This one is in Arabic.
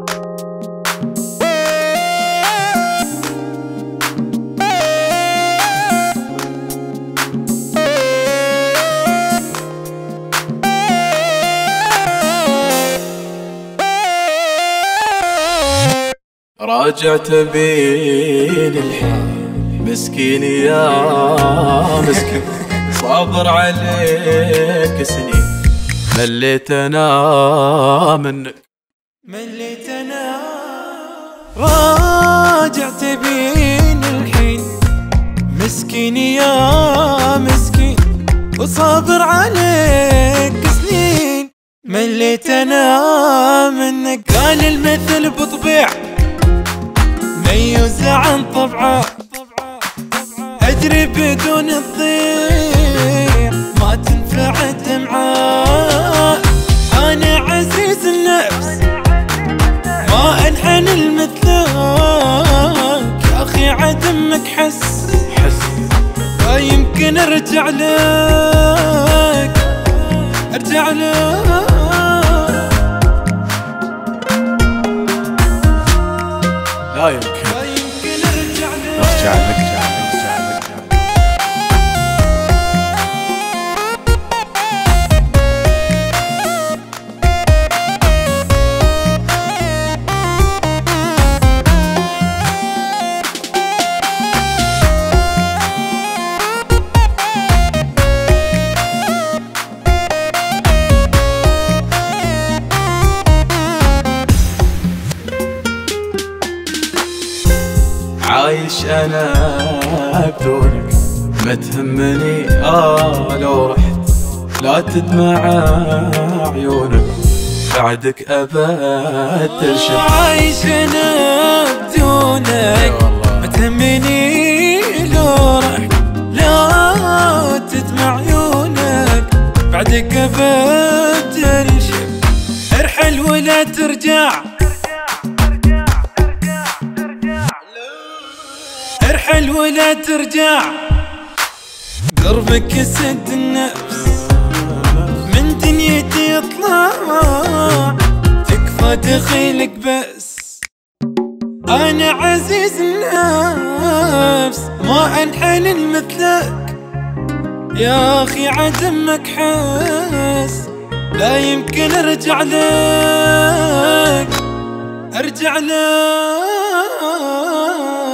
راجعت بين الحال مسكين يا مسكين، صابر عليك سنين، مليت انا منك، مليت انا. راجعت بين الحين مسكين يا مسكين، وصابر عليك سنين، مليت انا منك. قال المثل بطبيع ميوز عن طبعه، أجري بدون الضيع ما تنفع الدمعة. أنا عزيز النفس ما أنحن المثلك، يا أخي عدمك حس لا يمكن أرجع لك، أرجع لك. لا يمكن ارجع لك. عايش انا بدونك ما تهمني لو رحت، لا تدمع عيونك بعدك ابد ترشد. عايش انا بدونك ما تهمني لو رحت، لا تدمع عيونك بعدك ابد ترشد. ارحل ولا ترجع، ارحل ولا ترجع، قربك يسد النفس، من دنيتي يطلع تكفى دخيلك بس. انا عزيز النفس ما انحن مثلك، يا اخي عدمك حس لا يمكن ارجع لك، ارجع لك.